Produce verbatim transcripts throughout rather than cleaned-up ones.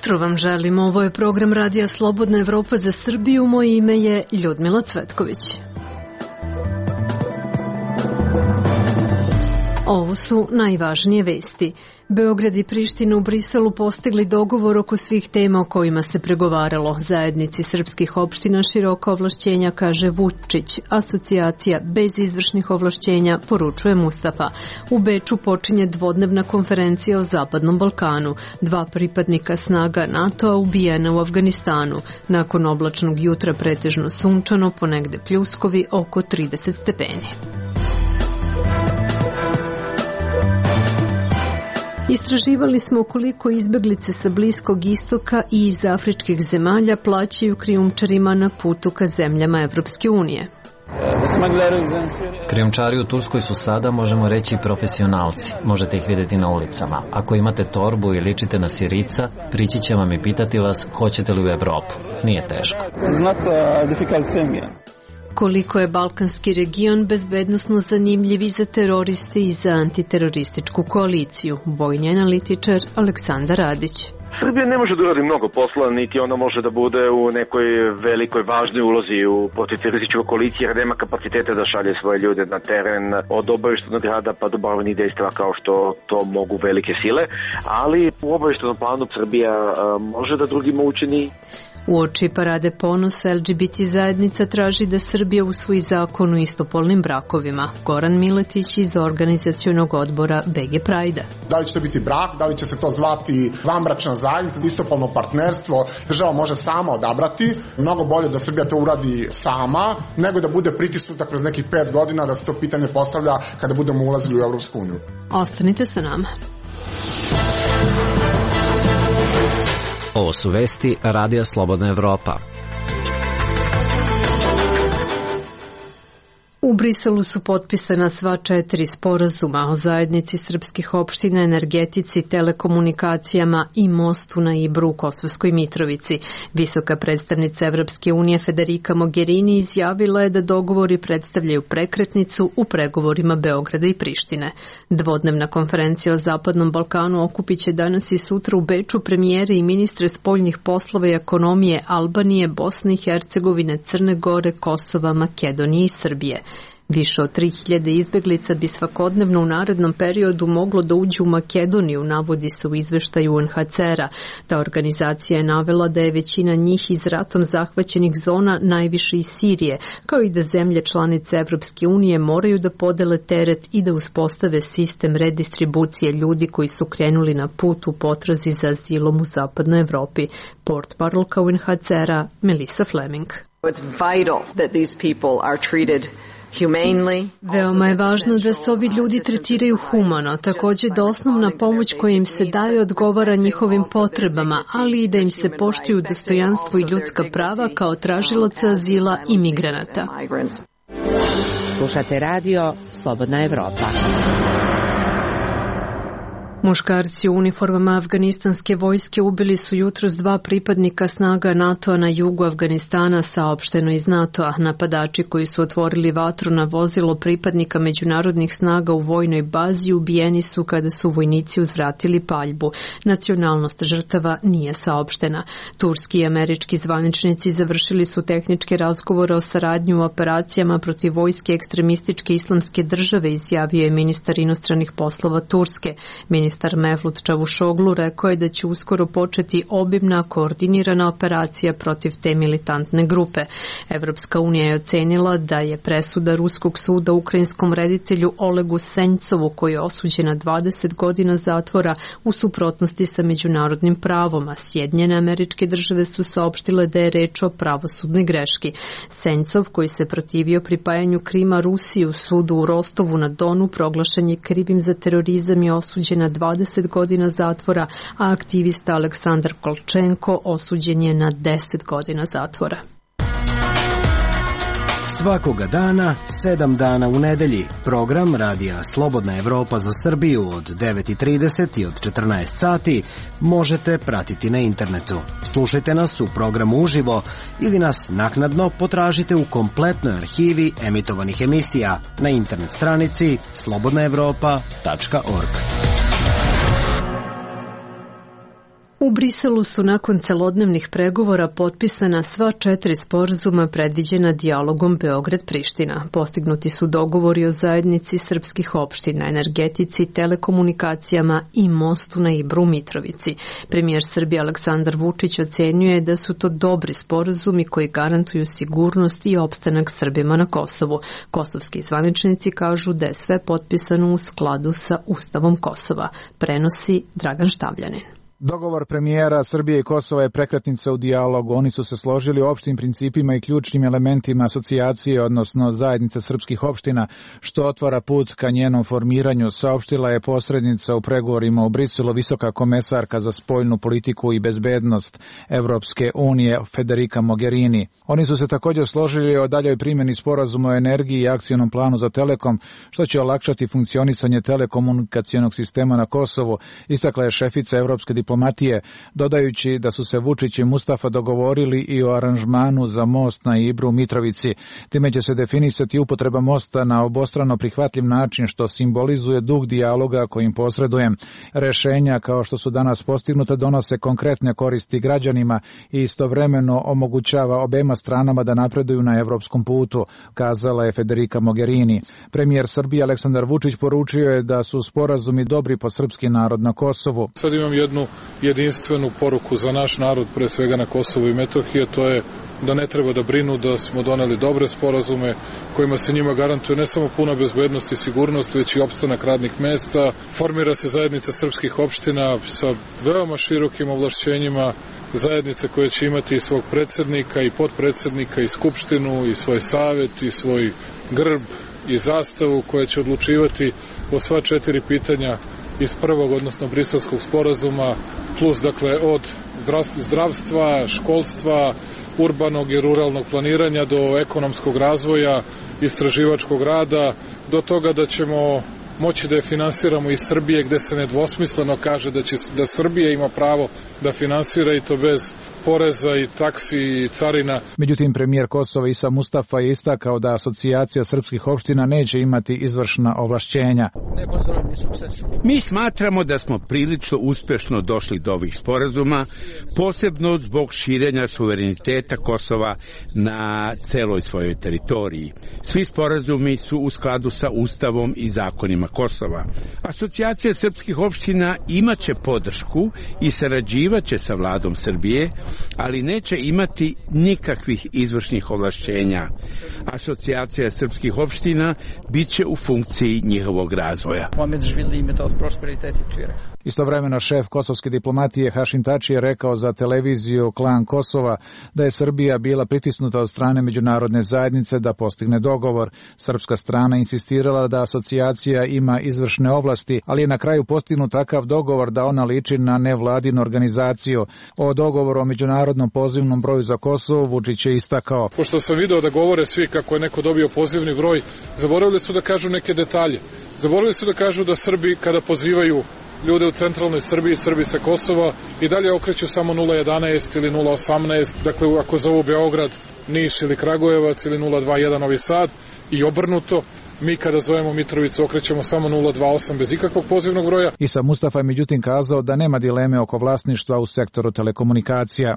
jutro vam želim. Ovo je program Radija Slobodna Evropa za Srbiju. Moje ime je Ljudmila Cvetković. Ovo su najvažnije vesti. Beograd i Priština u Briselu postigli dogovor oko svih tema o kojima se pregovaralo. Zajednici srpskih opština široka ovlašćenja, kaže Vučić. Asocijacija bez izvršnih ovlašćenja, poručuje Mustafa. U Beču počinje dvodnevna konferencija o Zapadnom Balkanu. Dva pripadnika snaga NATO-a ubijena u Afganistanu. Nakon oblačnog jutra pretežno sunčano, ponegde pljuskovi, oko trideset stepeni. Istraživali smo koliko izbeglice sa Bliskog istoka i iz afričkih zemalja plaćaju krijumčarima na putu ka zemljama Evropske unije. Krijumčari u Turskoj su sada, možemo reći, profesionalci. Možete ih vidjeti na ulicama. Ako imate torbu i ličite na Sirica, prići će vam i pitati vas hoćete li u Evropu. Nije teško. Koliko je balkanski region bezbednosno zanimljiv i za teroriste i za antiterorističku koaliciju? Vojni analitičar Aleksandar Radić. Srbija ne može da uradi mnogo posla, niti ona može da bude u nekoj velikoj važnoj ulozi u protiterorističkoj koaliciji, jer nema kapacitete da šalje svoje ljude na teren od obaveštajnog rada pa do borbenih dejstva kao što to mogu velike sile, ali u obaveštajnom planu Srbija a, može da drugima učini. U oči parade ponosa L G B T zajednica traži da Srbija usvoji zakon o istopolnim brakovima. Goran Miletić iz organizacionog odbora B G Prajda. Da li će to biti brak, da li će se to zvati vanbračna zajednica, istopolno partnerstvo, država može sama odabrati. Mnogo bolje da Srbija to uradi sama, nego da bude pritisnuta kroz nekih pet godina da se to pitanje postavlja kada budemo ulazili u Evropsku uniju. Ostanite sa nama. Ovo su vesti Radija Slobodna Evropa. U Briselu su potpisana sva četiri sporazuma o zajednici srpskih opština, energetici, telekomunikacijama i mostu na Ibru u Kosovskoj Mitrovici. Visoka predstavnica Evropske unije Federica Mogherini izjavila je da dogovori predstavljaju prekretnicu u pregovorima Beograda i Prištine. Dvodnevna konferencija o Zapadnom Balkanu okupiće danas i sutra u Beču premijere i ministre spoljnih poslova i ekonomije Albanije, Bosne i Hercegovine, Crne Gore, Kosova, Makedonije i Srbije. Više od tri hiljade izbeglica bi svakodnevno u narednom periodu moglo da uđe u Makedoniju, navodi se u izveštaju U N H C R-a. Ta organizacija je navela da je većina njih iz ratom zahvaćenih zona najviše iz Sirije, kao i da zemlje članice Evropske unije moraju da podele teret i da uspostave sistem redistribucije ljudi koji su krenuli na put u potrazi za azilom u zapadnoj Evropi. Portparolka U N H C R-a Melissa Fleming. It's vital that these people are treated humanely. Veoma je važno da se ovi ljudi tretiraju humano, također da osnovna pomoć koja im se daje odgovara njihovim potrebama, ali i da im se poštuju dostojanstvo i ljudska prava kao tražilaca azila i migranata. Slušate radio Slobodna Evropa. Muškarci u uniformama afganistanske vojske ubili su jutros dva pripadnika snaga NATO-a na jugu Afganistana, saopšteno iz NATO-a. Napadači koji su otvorili vatru na vozilo pripadnika međunarodnih snaga u vojnoj bazi ubijeni su kada su vojnici uzvratili paljbu. Nacionalnost žrtava nije saopštena. Turski i američki zvaničnici završili su tehničke razgovore o saradnji u operacijama protiv vojske ekstremističke islamske države, izjavio je ministar inostranih poslova Turske. Ministar Mevlut Čavušoglu rekao je da će uskoro početi obimna koordinirana operacija protiv te militantne grupe. Evropska unija je ocenila da je presuda Ruskog suda ukrajinskom reditelju Olegu Sencovu, koji je osuđen na dvadeset godina zatvora, u suprotnosti sa međunarodnim pravom, a Sjedinjene Američke Države su saopštile da je reč o pravosudnoj greški. Sencov, koji se protivio pripajanju Krima Rusiji u sudu u Rostovu na Donu, proglašen je krivim za terorizam i osuđen na dvadeset godina zatvora, a aktivista Aleksandar Kolčenko osuđen je na deset godina zatvora. Svakoga dana, sedam dana u nedelji. Program Radija Slobodna Evropa za Srbiju od devet i trideset i od četrnaest sati možete pratiti na internetu. Slušajte nas u programu uživo ili nas naknadno potražite u kompletnoj arhivi emitovanih emisija na internet stranici slobodna evropa tačka org. U Briselu su nakon celodnevnih pregovora potpisana sva četiri sporazuma predviđena dijalogom Beograd-Priština. Postignuti su dogovori o zajednici srpskih opština, energetici, telekomunikacijama i mostu na Ibru u Mitrovici. Premijer Srbije Aleksandar Vučić ocenjuje da su to dobri sporazumi koji garantuju sigurnost i opstanak Srbima na Kosovu. Kosovski zvaničnici kažu da je sve potpisano u skladu sa Ustavom Kosova. Prenosi Dragan Štavljanin. Dogovor premijera Srbije i Kosova je prekretnica u dijalogu. Oni su se složili o opštim principima i ključnim elementima asocijacije, odnosno zajednice srpskih opština, što otvara put ka njenom formiranju, saopštila je posrednica u pregovorima u Briselu visoka komesarka za spoljnu politiku i bezbednost Evropske unije Federica Mogherini. Oni su se također složili o daljoj primjeni sporazuma o energiji i akcionom planu za Telekom, što će olakšati funkcionisanje telekomunikacionog sistema na Kosovu, istakla je šefica Evropske diplomatije, dodajući da su se Vučić i Mustafa dogovorili i o aranžmanu za most na Ibru u Mitrovici. Time će se definisati upotreba mosta na obostrano prihvatljiv način, što simbolizuje duh dijaloga kojim posreduje. Rešenja kao što su danas postignuta donose konkretne koristi građanima i istovremeno omogućava obema stranama da napreduju na evropskom putu, kazala je Federica Mogherini. Premijer Srbije Aleksandar Vučić poručio je da su sporazumi dobri po srpski narod na Kosovu. Sad imam jednu jedinstvenu poruku za naš narod, pre svega na Kosovu i Metohiji, to je da ne treba da brinu, da smo doneli dobre sporazume kojima se njima garantuje ne samo puna bezbednost i sigurnost, već i opstanak radnih mesta. Formira se zajednica srpskih opština sa veoma širokim ovlašćenjima, zajednice koje će imati i svog predsednika i potpredsednika i skupštinu i svoj savet i svoj grb i zastavu koja će odlučivati o sva četiri pitanja iz prvog, odnosno briselskog sporazuma, plus dakle od zdravstva, školstva, urbanog i ruralnog planiranja do ekonomskog razvoja, istraživačkog rada, do toga da ćemo moći da je finansiramo iz Srbije, gde se nedvosmisleno kaže da će da Srbija ima pravo da finansira i to bez poreza i taksi i carina. Međutim, premijer Kosova Isa Mustafa je istakao da asocijacija srpskih opština neće imati izvršna ovlašćenja. Mi smatramo da smo prilično uspešno došli do ovih sporazuma, posebno zbog širenja suvereniteta Kosova na celoj svojoj teritoriji. Svi sporazumi su u skladu sa Ustavom i zakonima Kosova. Asocijacija srpskih opština imaće podršku i sarađivaće sa vladom Srbije, ali neće imati nikakvih izvršnih ovlašćenja. Asocijacija srpskih opština biće u funkciji njihovog razvoja. Istovremeno šef kosovske diplomatije Hašim Tači je rekao za televiziju Klan Kosova da je Srbija bila pritisnuta od strane međunarodne zajednice da postigne dogovor. Srpska strana insistirala da asocijacija ima izvršne ovlasti, ali je na kraju postignut takav dogovor da ona liči na nevladinu organizaciju. O dogovoru o međunarodnom pozivnom broju za Kosovo Vučić je istakao. Pošto sam video da govore svi kako je neko dobio pozivni broj, zaboravili su da kažu neke detalje. Zaboravili su da kažu da Srbi kada pozivaju ljude u centralnoj Srbiji, Srbi sa Kosova, i dalje okreću samo nula jedanaest ili nula osamnaest, dakle ako zovu Beograd, Niš ili Kragujevac ili nula dvadeset jedan Novi Sad i obrnuto. Mi kada zovemo Mitrovicu okrećemo samo nula dvadeset osam bez ikakvog pozivnog broja. Isa Mustafa je međutim kazao da nema dileme oko vlasništva u sektoru telekomunikacija.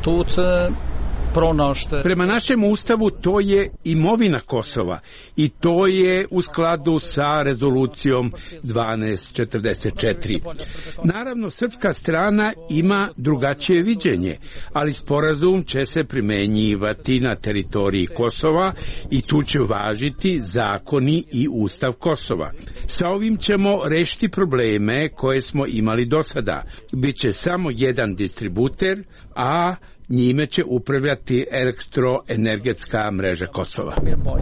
Prema našem ustavu to je imovina Kosova i to je u skladu sa rezolucijom dvanaest četrdeset četiri. Naravno, srpska strana ima drugačije viđenje, ali sporazum će se primenjivati na teritoriji Kosova i tu će važiti zakoni i ustav Kosova. Sa ovim ćemo rešiti probleme koje smo imali do sada. Biće samo jedan distributer, a njime će upravljati elektroenergetska mreža Kosova.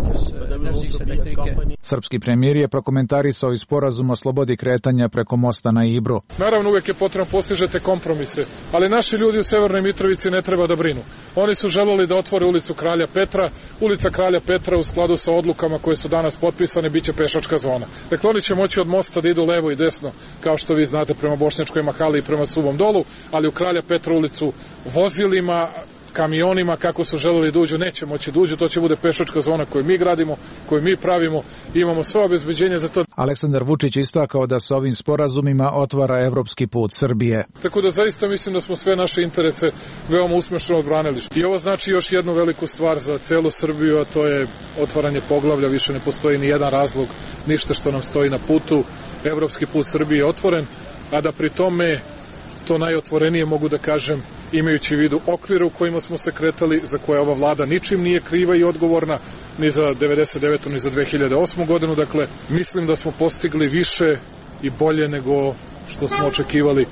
Srpski premijer je prokomentarisao i sporazum o slobodi kretanja preko mosta na Ibru. Naravno, uvek je potrebno postižete kompromise, ali naši ljudi u Severnoj Mitrovici ne treba da brinu. Oni su želeli da otvore ulicu Kralja Petra. Ulica Kralja Petra u skladu sa odlukama koje su danas potpisane biće pešačka zona. Dakle, oni će moći od mosta da idu levo i desno, kao što vi znate, prema Bošnjačkoj Mahali i prema Suvom Dolu, ali u Kralja Petra ulicu vozilima kamionima kako su želeli da uđu, neće moći da uđu, to će bude pešačka zona koju mi gradimo, koju mi pravimo, imamo sve obezbeđenje za to. Aleksandar Vučić istakao da sa ovim sporazumima otvara evropski put Srbije. Tako da zaista mislim da smo sve naše interese veoma uspešno odbranili. I ovo znači još jednu veliku stvar za celu Srbiju, a to je otvaranje poglavlja, više ne postoji ni jedan razlog, ništa što nam stoji na putu. Evropski put Srbije je otvoren, a da pri tome to najotvorenije mogu da kažem imajući u vidu okvire u kojima smo se kretali, za koje ova vlada ničim nije kriva i odgovorna, ni za devedeset devetu ni za dve hiljade osmu godinu. Dakle, mislim da smo postigli više i bolje nego što smo očekivali.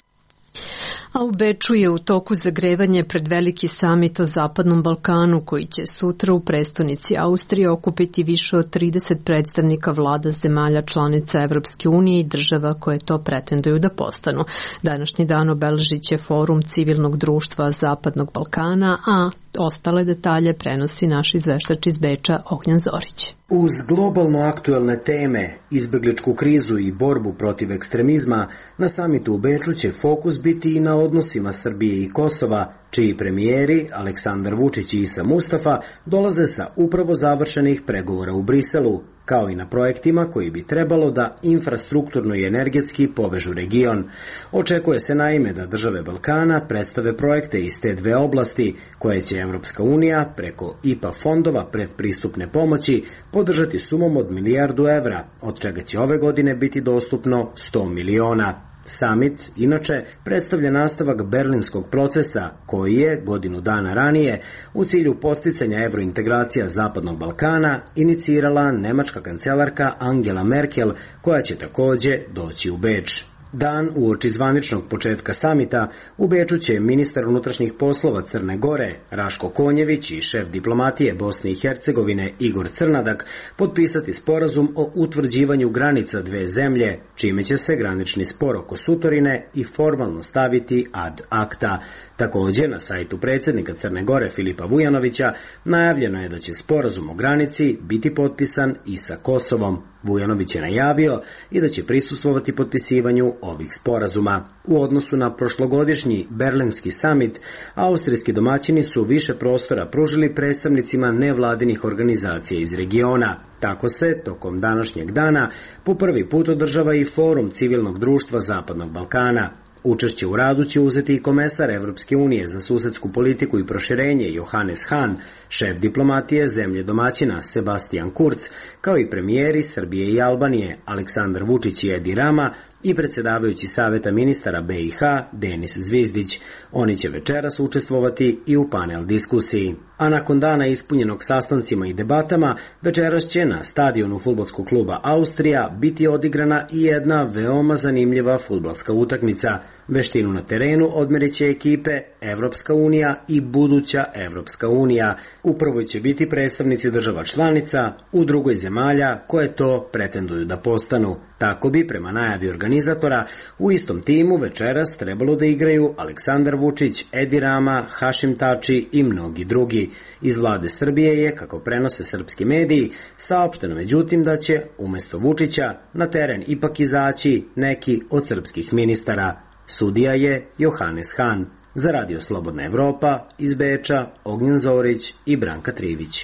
A u Beču je u toku zagrevanje pred veliki samit o Zapadnom Balkanu, koji će sutra u prestonici Austrije okupiti više od trideset predstavnika vlada zemalja članica Evropske unije i država koje to pretenduju da postanu. Današnji dan obeležit će forum civilnog društva Zapadnog Balkana, a ostale detalje prenosi naš izveštač iz Beča Ognjan Zorić. Uz globalno aktuelne teme, izbegličku krizu i borbu protiv ekstremizma, na samitu u Beču će fokus biti i na odnosima Srbije i Kosova, čiji premijeri Aleksandar Vučić i Isa Mustafa dolaze sa upravo završenih pregovora u Briselu, kao i na projektima koji bi trebalo da infrastrukturno i energetski povežu region. Očekuje se naime da države Balkana predstave projekte iz te dve oblasti, koje će Evropska unija preko I P A fondova predpristupne pomoći podržati sumom od milijardu evra, od čega će ove godine biti dostupno sto miliona. Summit, inače, predstavlja nastavak berlinskog procesa koji je, godinu dana ranije, u cilju posticanja evrointegracija Zapadnog Balkana inicirala nemačka kancelarka Angela Merkel, koja će takođe doći u Beč. Dan uoči zvaničnog početka samita u Beču će ministar unutrašnjih poslova Crne Gore Raško Konjević i šef diplomatije Bosne i Hercegovine Igor Crnadak potpisati sporazum o utvrđivanju granica dve zemlje, čime će se granični spor oko Sutorine i formalno staviti ad acta. Takođe, na sajtu predsjednika Crne Gore Filipa Vujanovića najavljeno je da će sporazum o granici biti potpisan i sa Kosovom. Vujanović je najavio i da će prisustvovati potpisivanju ovih sporazuma. U odnosu na prošlogodišnji berlinski samit, austrijski domaćini su više prostora pružili predstavnicima nevladinih organizacija iz regiona. Tako se, tokom današnjeg dana, po prvi put održava i forum civilnog društva Zapadnog Balkana. Učešće u radu će uzeti i komesar Evropske unije za susedsku politiku i proširenje Johannes Hahn, šef diplomatije zemlje domaćina Sebastian Kurz, kao i premijeri Srbije i Albanije Aleksandar Vučić i Edi Rama i predsjedavajući Saveta ministara B i H Denis Zvizdić. Oni će večeras učestvovati i u panel diskusiji. A nakon dana ispunjenog sastancima i debatama, večeras će na stadionu fudbalskog kluba Austrija biti odigrana i jedna veoma zanimljiva fudbalska utakmica. Veštinu na terenu odmerit će ekipe Evropska unija i buduća Evropska unija. U prvoj će biti predstavnici država članica, u drugoj zemalja koje to pretenduju da postanu. Tako bi, prema najavi organizatora, u istom timu večeras trebalo da igraju Aleksandar Vučić, Edi Rama, Hašim Tači i mnogi drugi. Iz vlade Srbije je, kako prenose srpski mediji, saopšteno međutim da će, umesto Vučića, na teren ipak izaći neki od srpskih ministara. Sudija je Johannes Hahn. Za Radio Slobodna Evropa, iz Beča, Ognjan Zorić i Branka Trivić.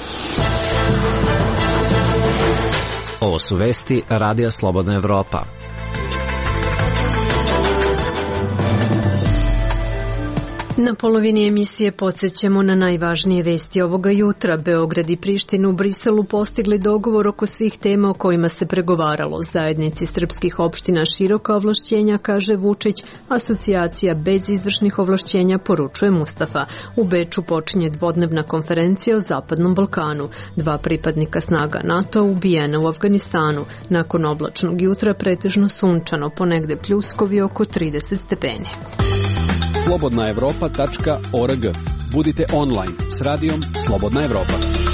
Ovo su vesti Radija Slobodna Evropa. Na polovini emisije podsjećamo na najvažnije vesti ovoga jutra. Beograd i Priština u Briselu postigli dogovor oko svih tema o kojima se pregovaralo. Zajednici srpskih opština široka ovlašćenja, kaže Vučić, asocijacija bez izvršnih ovlašćenja, poručuje Mustafa. U Beču počinje dvodnevna konferencija o Zapadnom Balkanu. Dva pripadnika snaga NATO ubijena u Afganistanu. Nakon oblačnog jutra pretežno sunčano, ponegde pljuskovi oko trideset stepeni. slobodna evropa tačka org. Budite online s radijom Slobodna Evropa.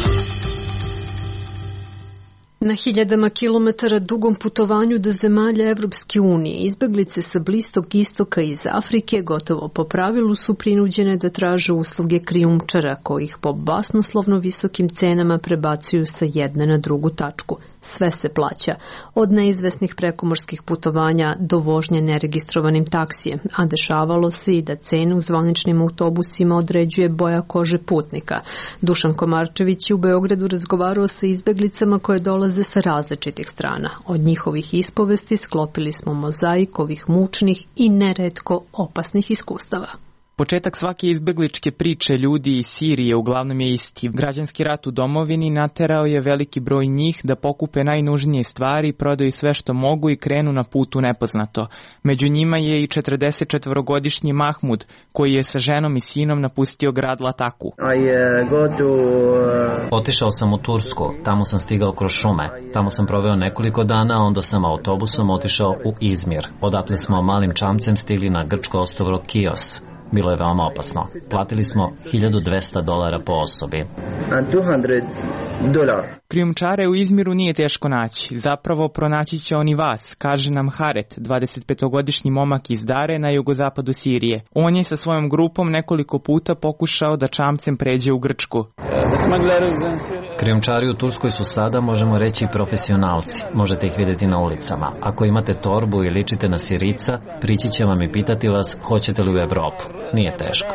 Na hiljadama kilometara dugom putovanju do zemalja Evropske unije, izbeglice sa Bliskog istoka iz Afrike gotovo po pravilu su prinuđene da traže usluge krijumčara, kojih po basnoslovno visokim cenama prebacuju sa jedne na drugu tačku. Sve se plaća, od neizvesnih prekomorskih putovanja do vožnje neregistrovanim taksijem, a dešavalo se i da cenu u zvaničnim autobusima određuje boja kože putnika. Dušan Komarčević je u Beogradu razgovarao sa izbeglicama koje dolaze sa različitih strana. Od njihovih ispovesti sklopili smo mozaik ovih mučnih i neretko opasnih iskustava. Početak svake izbegličke priče ljudi iz Sirije uglavnom je isti. Građanski rat u domovini naterao je veliki broj njih da pokupe najnužnije stvari, prodaju sve što mogu i krenu na put u nepoznato. Među njima je i četrdesetčetvorogodišnji Mahmud, koji je sa ženom i sinom napustio grad Lataku. Otišao sam u Tursku, tamo sam stigao kroz šume. Tamo sam proveo nekoliko dana, onda sam autobusom otišao u Izmir. Odatle smo malim čamcem stigli na grčko ostrvo Kios. Bilo je veoma opasno. Platili smo hiljadu dvesta dolara po osobi. Krijumčare u Izmiru nije teško naći. Zapravo pronaći će oni vas, kaže nam Haret, dvadesetpetogodišnji momak iz Dare na jugozapadu Sirije. On je sa svojom grupom nekoliko puta pokušao da čamcem pređe u Grčku. Krijumčari u Turskoj su sada, možemo reći, profesionalci. Možete ih vidjeti na ulicama. Ako imate torbu i ličite na Sirica, prići će vam i pitati vas hoćete li u Evropu. Nije teško.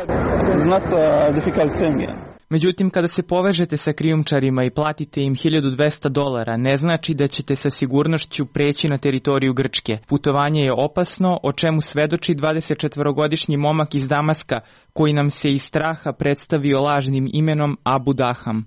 Međutim, kada se povežete sa krijumčarima i platite im hiljadu dvesta dolara, ne znači da ćete sa sigurnošću preći na teritoriju Grčke. Putovanje je opasno, o čemu svedoči dvadesetčetvorogodišnji momak iz Damaska, koji nam se iz straha predstavio lažnim imenom Abu Daham.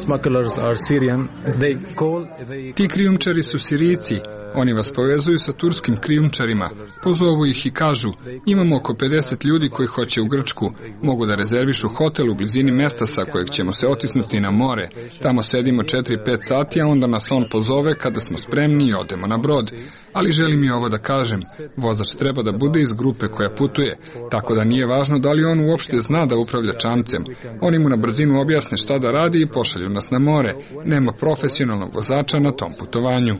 Ti krijumčari su Sirijci. Oni vas povezuju sa turskim krijumčarima. Pozovu ih i kažu, imamo oko pedeset ljudi koji hoće u Grčku. Mogu da rezervišu hotel u blizini mesta sa kojeg ćemo se otisnuti na more. Tamo sedimo četiri pet sati, a onda nas on pozove kada smo spremni i odemo na brod. Ali želim i ovo da kažem, vozač treba da bude iz grupe koja putuje, tako da nije važno da li on uopšte zna da upravlja čamcem. Oni mu na brzinu objasne šta da radi i pošalju nas na more. Nema profesionalnog vozača na tom putovanju.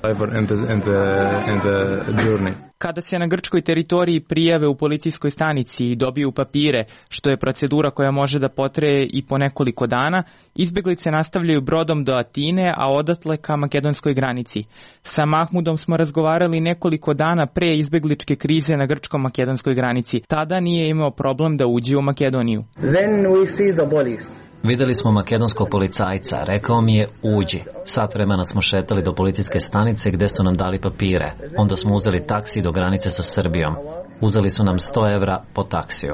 Kada se na grčkoj teritoriji prijave u policijskoj stanici i dobiju papire, što je procedura koja može da potraje i po nekoliko dana, izbeglice nastavljaju brodom do Atine, a odatle ka makedonskoj granici. Sa Mahmudom smo razgovarali nekoliko dana pre izbegličke krize na grčko-makedonskoj granici. Tada nije imao problem da uđe u Makedoniju. Then we see the police. Videli smo makedonskog policajca, rekao mi je uđi. Sat vremena smo šetali do policijske stanice gde su nam dali papire. Onda smo uzeli taksi do granice sa Srbijom. Uzeli su nam sto evra po taksiju.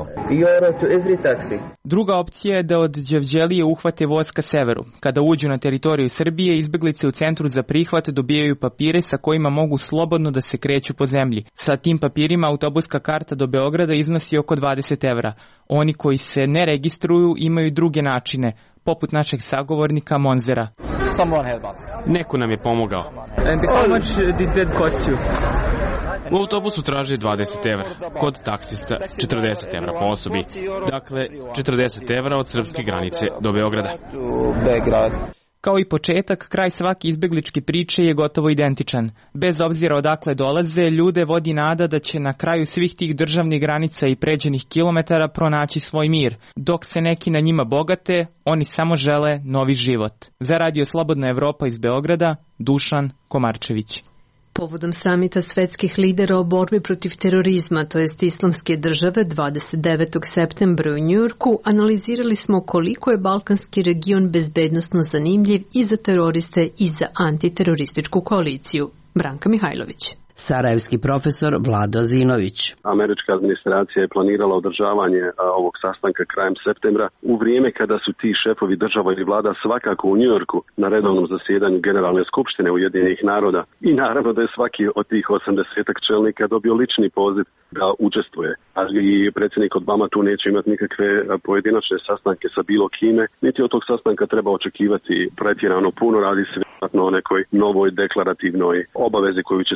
Druga opcija je da od Đevđelije uhvate voz ka severu. Kada uđu na teritoriju Srbije, izbeglice u centru za prihvat dobijaju papire sa kojima mogu slobodno da se kreću po zemlji. Sa tim papirima autobuska karta do Beograda iznosi oko dvadeset evra. Oni koji se ne registruju imaju druge načine, poput našeg sagovornika Monzera. Neko nam je pomogao. And how much did that cost you? U autobusu traži dvadeset evra, kod taksista četrdeset evra po osobi. Dakle, četrdeset evra od srpske granice do Beograda. Kao i početak, kraj svake izbegličke priče je gotovo identičan. Bez obzira odakle dolaze, ljude vodi nada da će na kraju svih tih državnih granica i pređenih kilometara pronaći svoj mir. Dok se neki na njima bogate, oni samo žele novi život. Za Radio Slobodna Evropa iz Beograda, Dušan Komarčević. Povodom samita svetskih lidera o borbi protiv terorizma, to jest islamske države, dvadeset devetog septembra u Njujorku, analizirali smo koliko je balkanski region bezbednosno zanimljiv i za teroriste i za antiterorističku koaliciju. Branka Mihajlović. Sarajevski profesor Vlado Zinović. Američka administracija je planirala održavanje a, ovog sastanka krajem septembra u vrijeme kada su ti šefovi država i vlada svakako u Njujorku na redovnom zasjedanju Generalne skupštine Ujedinjenih naroda. I naravno da je svaki od tih osamdesetak čelnika dobio lični poziv da učestvuje. Ali i predsjednik Obama tu neće imati nikakve pojedinačne sastanke sa bilo kime, niti od tog sastanka treba očekivati pretjerano puno. Radi se vjerojatno o nekoj novoj deklarativnoj obavezi koju će svi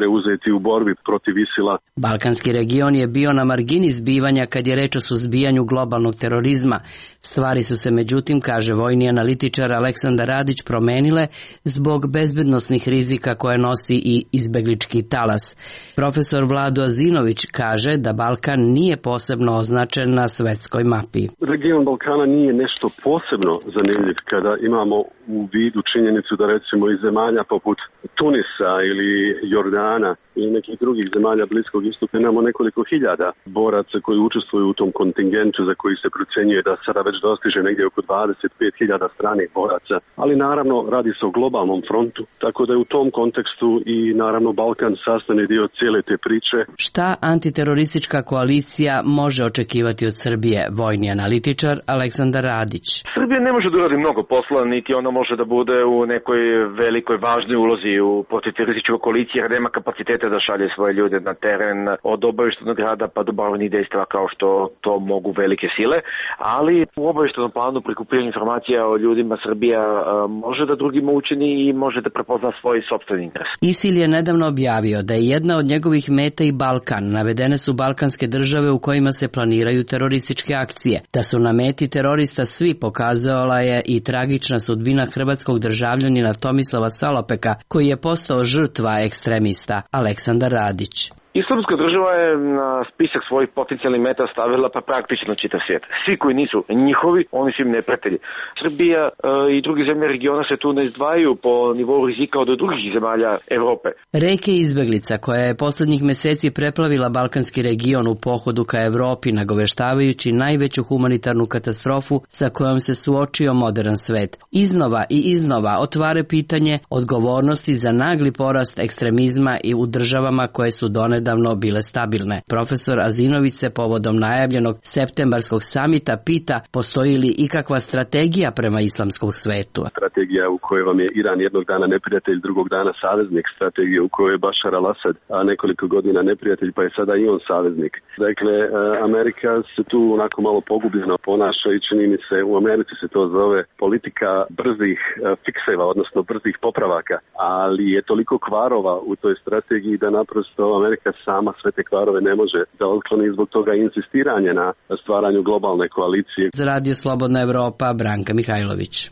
preuzeti u borbi protiv ISIL-a. Balkanski region je bio na margini zbivanja kad je reč o suzbijanju globalnog terorizma. Stvari su se međutim, kaže vojni analitičar Aleksandar Radić, promenile zbog bezbednosnih rizika koje nosi i izbeglički talas. Profesor Vlado Azinović kaže da Balkan nije posebno označen na svetskoj mapi. Region Balkana nije nešto posebno zanimljiv kada imamo u vidu činjenicu da recimo iz zemalja poput Tunisa ili Jordana i nekih drugih zemalja Bliskog istoka imamo nekoliko hiljada boraca koji učestvuju u tom kontingentu za koji se procjenjuje da sada već dostiže negdje oko dvadeset pet hiljada stranih boraca, ali naravno radi se o globalnom frontu, tako da je u tom kontekstu i naravno Balkan sastavni dio cijele te priče. Šta antiteroristička koalicija može očekivati od Srbije? Vojni analitičar Aleksandar Radić. Srbija ne može da uradi mnogo posla, niti ona može da bude u nekoj velikoj važnoj ulozi u protiterorističkoj koaliciji, jer nema kapaciteta da šalje svoje ljude na teren od obavještajnog rada pa do borbenih dejstava kao što to mogu velike sile, ali u obavještajnom planu prikupljanja informacija o ljudima Srbija može da drugima učini i može da prepozna svoj sopstveni interes. ISIL je nedavno objavio da je jedna od njegovih meta i Balkan. Navedene su balkanske države u kojima se planiraju terorističke akcije. Da su na meti terorista svi pokazala je i tragična sudbina hrvatskog državljanina Tomislava Salopeka, koji je postao žrtva ekstremista. Aleksandar Radić. Islamska država je na spisak svojih potencijalnih meta stavila pa praktično čitav svijet. Svi koji nisu njihovi, oni su im neprijatelji. Srbija e, i druge zemlje regiona se tu ne izdvajaju po nivou rizika od drugih zemalja Evrope. Reke izbeglica koja je poslednjih meseci preplavila balkanski region u pohodu ka Evropi, nagoveštavajući najveću humanitarnu katastrofu sa kojom se suočio modern svet. Iznova i iznova otvara pitanje odgovornosti za nagli porast ekstremizma i u državama koje su donedavno davno bile stabilne. Profesor Azinović se povodom najavljenog septembarskog samita pita postoji li ikakva strategija prema islamskom svetu. Strategija u kojoj vam je Iran jednog dana neprijatelj, drugog dana saveznik, strategija u kojoj je Bašar al-Asad a nekoliko godina neprijatelj pa je sada i on saveznik. Dakle, Amerika se tu onako malo pogubljeno ponaša i čini mi se, u Americi se to zove politika brzih fikseva, odnosno brzih popravaka, ali je toliko kvarova u toj strategiji da naprosto Amerika sama sve te kvarove ne može da otkloni, zbog toga insistiranje na stvaranju globalne koalicije. Za Radio Slobodna Evropa, Branka Mihajlović.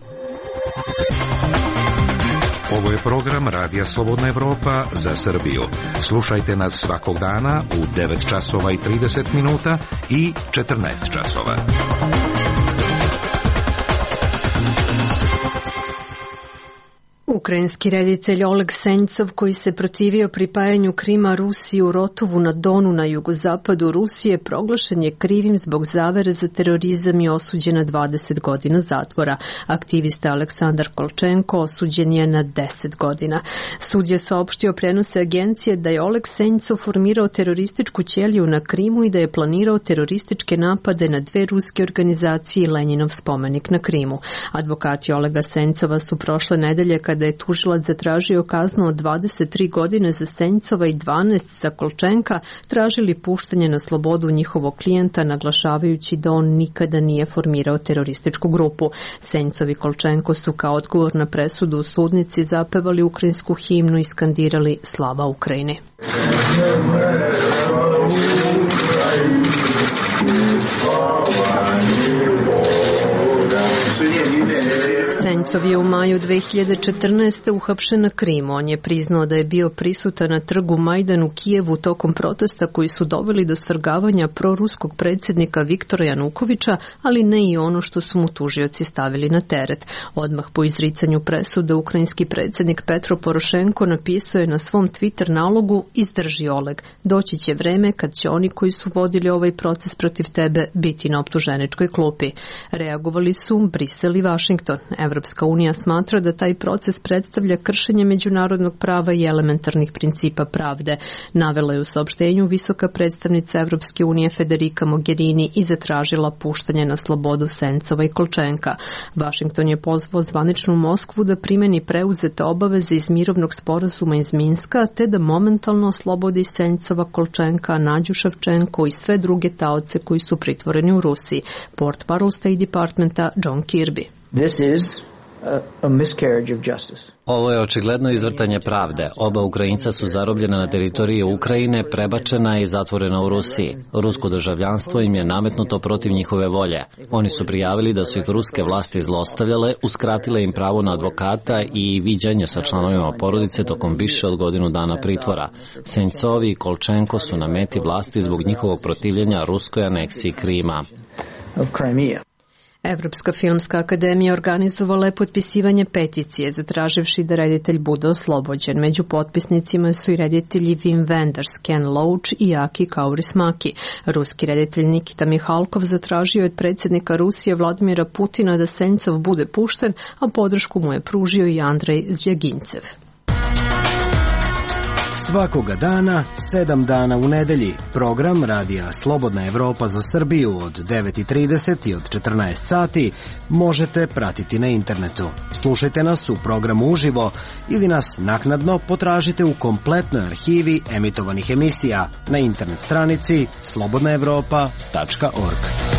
Ovo je program Radija Slobodna Evropa za Srbiju. Slušajte nas svakog dana u devet časova i trideset minuta i četrnaest časova. Ukrajinski reditelj Oleg Senjcov, koji se protivio pripajanju Krima Rusiji u Rotovu na Donu na jugozapadu Rusije, proglašen je krivim zbog zavere za terorizam i osuđen na dvadeset godina zatvora. Aktivista Aleksandar Kolčenko osuđen je na deset godina. Sud je saopštio prenose agencije da je Oleg Senjcov formirao terorističku ćeliju na Krimu i da je planirao terorističke napade na dve ruske organizacije i Lenjinov spomenik na Krimu. Advokati Olega Senjcova su prošle nedelje, kada da je tužilac zatražio kaznu od dvadeset tri godine za Senjcova i dvanaest za Kolčenka, tražili puštanje na slobodu njihovog klijenta, naglašavajući da on nikada nije formirao terorističku grupu. Senjcov i Kolčenko su kao odgovor na presudu u sudnici zapevali ukrajinsku himnu i skandirali Slava Ukrajini. Senjcov je u maju dve hiljade četrnaeste. uhapšen na Krimu. On je priznao da je bio prisutan na trgu Majdan u Kijevu tokom protesta koji su doveli do svrgavanja proruskog predsjednika Viktora Janukovića, ali ne i ono što su mu tužioci stavili na teret. Odmah po izricanju presude, ukrajinski predsjednik Petro Porošenko napisao je na svom Twitter nalogu: izdrži Oleg, doći će vreme kad će oni koji su vodili ovaj proces protiv tebe biti na optuženičkoj klupi. Reagovali su Brisel i Vašington. Evropska unija smatra da taj proces predstavlja kršenje međunarodnog prava i elementarnih principa pravde. Navela je u saopštenju visoka predstavnica Evropske unije Federica Mogherini i zatražila puštanje na slobodu Senjcova i Kolčenka. Vašington je pozvao zvaničnu Moskvu da primeni preuzete obaveze iz mirovnog sporazuma iz Minska, te da momentalno oslobodi Senjcova, Kolčenka, Nađu Ševčenko i sve druge taoce koji su pritvoreni u Rusiji. Portparol State Departmenta John Kirby. This is a miscarriage of justice. Ovo je očigledno izvrtanje pravde. Oba Ukrajinca su zarobljena na teritoriji Ukrajine, prebačena i zatvorena u Rusiji. Rusko državljanstvo im je nametnuto protiv njihove volje. Oni su prijavili da su ih ruske vlasti zlostavljale, uskratile im pravo na advokata i viđanje sa članovima porodice tokom više od godinu dana pritvora. Sencovi i Kolčenko su na meti vlasti zbog njihovog protivljenja ruskoj aneksiji Krima. Evropska filmska akademija organizovala je potpisivanje peticije zatraživši da reditelj bude oslobođen. Među potpisnicima su i reditelji Wim Wenders, Ken Loach i Aki Kaurismäki. Ruski reditelj Nikita Mihalkov zatražio od predsjednika Rusije Vladimira Putina da Sencov bude pušten, a podršku mu je pružio i Andrej Zvjagincev. Svakoga dana, sedam dana u nedelji, program Radija Slobodna Evropa za Srbiju od devet i trideset i od četrnaest sati možete pratiti na internetu. Slušajte nas u programu uživo ili nas naknadno potražite u kompletnoj arhivi emitovanih emisija na internet stranici slobodna evropa tačka org.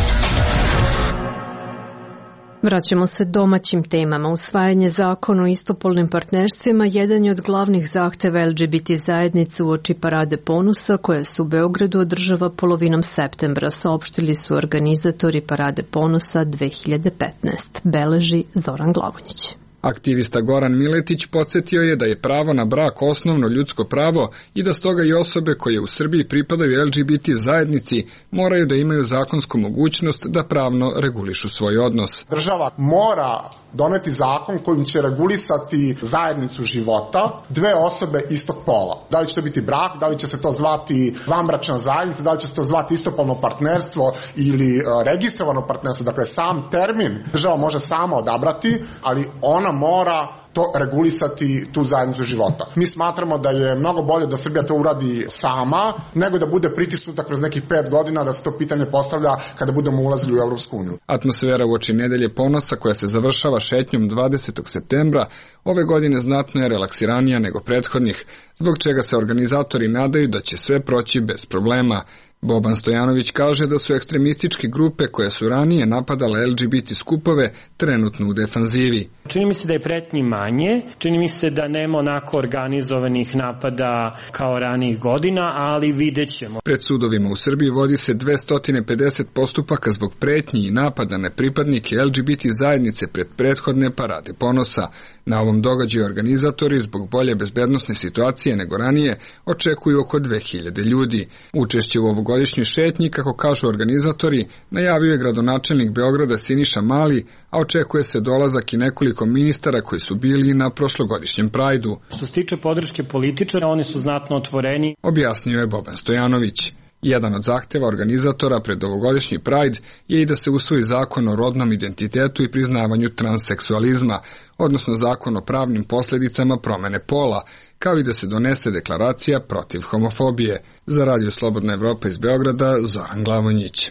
Vraćamo se domaćim temama. Usvajanje zakona o istopolnim partnerstvima jedan je od glavnih zahteva L G B T zajednice uoči Parade ponosa koja se u Beogradu održava polovinom septembra, saopštili su organizatori Parade ponosa dve hiljade petnaeste. Beleži Zoran Glavonjić. Aktivista Goran Miletić podsjetio je da je pravo na brak osnovno ljudsko pravo i da stoga i osobe koje u Srbiji pripadaju L G B T zajednici moraju da imaju zakonsku mogućnost da pravno regulišu svoj odnos. Država mora doneti zakon kojim će regulisati zajednicu života dve osobe istog pola. Da li će to biti brak, da li će se to zvati vanbračna zajednica, da li će se to zvati istopolno partnerstvo ili registrovano partnerstvo. Dakle, sam termin država može sama odabrati, ali ona mora to regulisati, tu zajednicu života. Mi smatramo da je mnogo bolje da Srbija to uradi sama, nego da bude pritisnuta kroz nekih pet godina da se to pitanje postavlja kada budemo ulazili u Evropsku uniju. Atmosfera uoči nedelje ponosa koja se završava šetnjom dvadesetog septembra ove godine znatno je relaksiranija nego prethodnih, zbog čega se organizatori nadaju da će sve proći bez problema. Boban Stojanović kaže da su ekstremističke grupe koje su ranije napadale L G B T skupove trenutno u defanzivi. Čini mi se da je pretnji manje, čini mi se da nema onako organizovanih napada kao ranijih godina, ali vidjet ćemo. Pred sudovima u Srbiji vodi se dvesta pedeset postupaka zbog pretnji i napada na pripadnike L G B T zajednice pred prethodne Parade ponosa. Na ovom događaju organizatori zbog bolje bezbednosne situacije nego ranije očekuju oko dve hiljade ljudi. Učešće u ovogodišnjoj šetnji, kako kažu organizatori, najavio je gradonačelnik Beograda Siniša Mali, a očekuje se dolazak i nekoliko ministara koji su bili na prošlogodišnjem Prajdu. Što se tiče podrške političara, oni su znatno otvoreni, objasnio je Boban Stojanović. Jedan od zahteva organizatora pred ovogodišnji Pride je i da se usvoji zakon o rodnom identitetu i priznavanju transseksualizma, odnosno zakon o pravnim posljedicama promene pola, kao i da se donese deklaracija protiv homofobije. Za Radio Slobodna Evropa iz Beograda, Zoran Glavonjić.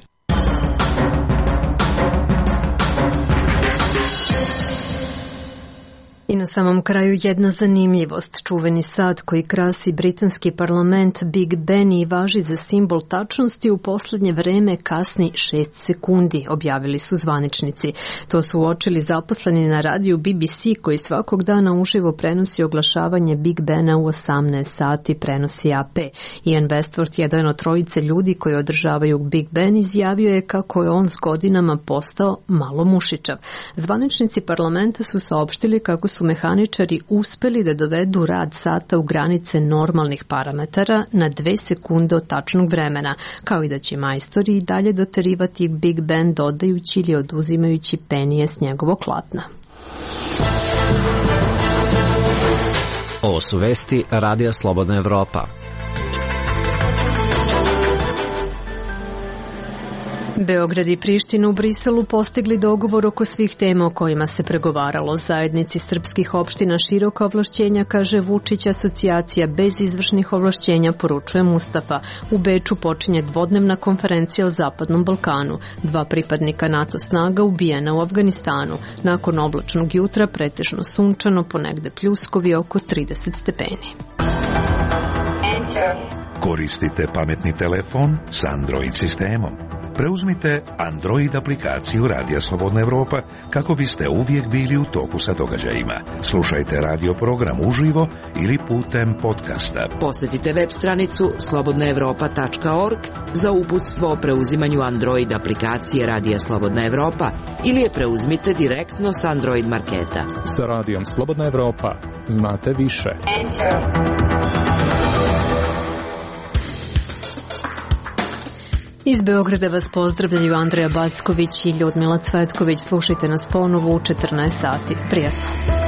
I na samom kraju jedna zanimljivost. Čuveni sad koji krasi britanski parlament Big Ben i važi za simbol tačnosti u posljednje vreme kasni šest sekundi, objavili su zvaničnici. To su uočili zaposleni na radiju B B C koji svakog dana uživo prenosi oglašavanje Big Bena u osamnaest sati, prenosi A P. Ian Westward, jedan od trojice ljudi koji održavaju Big Ben, izjavio je kako je on s godinama postao malo mušičav. Zvaničnici parlamenta su saopštili kako su mehaničari uspeli da dovedu rad sata u granice normalnih parametara na dve sekunde od tačnog vremena, kao i da će majstori i dalje doterivati Big Ben dodajući ili oduzimajući penije s njegovog platna. Ovo su vesti Radija Slobodna Evropa. Beograd i Priština u Briselu postigli dogovor oko svih tema o kojima se pregovaralo. Zajednici srpskih opština široka ovlašćenja, kaže Vučić, asocijacija bez izvršnih ovlašćenja, poručuje Mustafa. U Beču počinje dvodnevna konferencija o Zapadnom Balkanu. Dva pripadnika NATO snaga ubijena u Afganistanu. Nakon oblačnog jutra pretežno sunčano, ponegde pljuskovi oko trideset stepeni. Koristite pametni telefon s Android sistemom. preuzmite Android aplikaciju Radija Slobodna Evropa kako biste uvijek bili u toku sa događajima. Slušajte radio program uživo ili putem podcasta. Posjetite web stranicu slobodna evropa tačka org za uputstvo o preuzimanju Android aplikacije Radija Slobodna Evropa ili je preuzmite direktno s Android marketa. Sa Radijom Slobodna Evropa znate više. Iz Beograda vas pozdravljaju Andreja Backović i Ljudmila Cvetković. Slušajte nas ponovo u četrnaest sati. Prijatno.